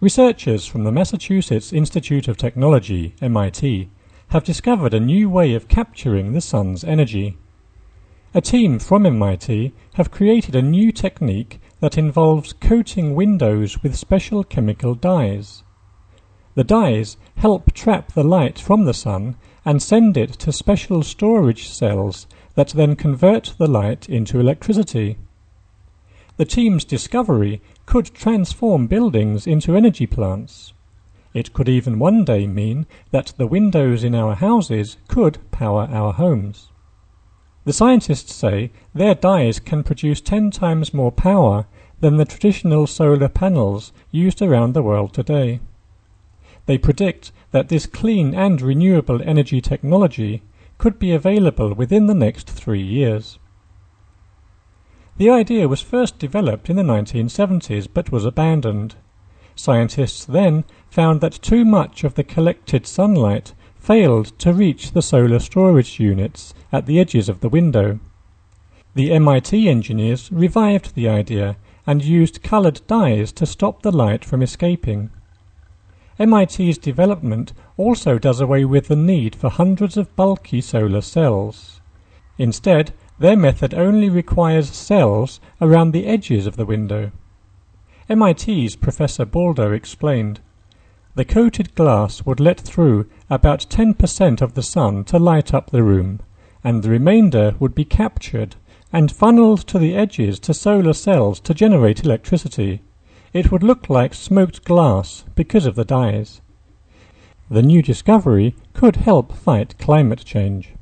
Researchers from the Massachusetts Institute of Technology, MIT, have discovered a new way of capturing the sun's energy. A team from MIT have created a new technique that involves coating windows with special chemical dyes. The dyes help trap the light from the sun and send it to special storage cells that then convert the light into electricity. The team's discovery could transform buildings into energy plants. It could even one day mean that the windows in our houses could power our homes. The scientists say their dyes can produce 10 times more power than the traditional solar panels used around the world today. They predict that this clean and renewable energy technology could be available within the next 3 years. The idea was first developed in the 1970s but was abandoned. Scientists then found that too much of the collected sunlight failed to reach the solar storage units at the edges of the window. The MIT engineers revived the idea and used colored dyes to stop the light from escaping. MIT's development also does away with the need for hundreds of bulky solar cells. Instead, their method only requires cells around the edges of the window. MIT's Professor Baldo explained, "The coated glass would let through about 10% of the sun to light up the room, and the remainder would be captured and funneled to the edges to solar cells to generate electricity. It would look like smoked glass because of the dyes." The new discovery could help fight climate change.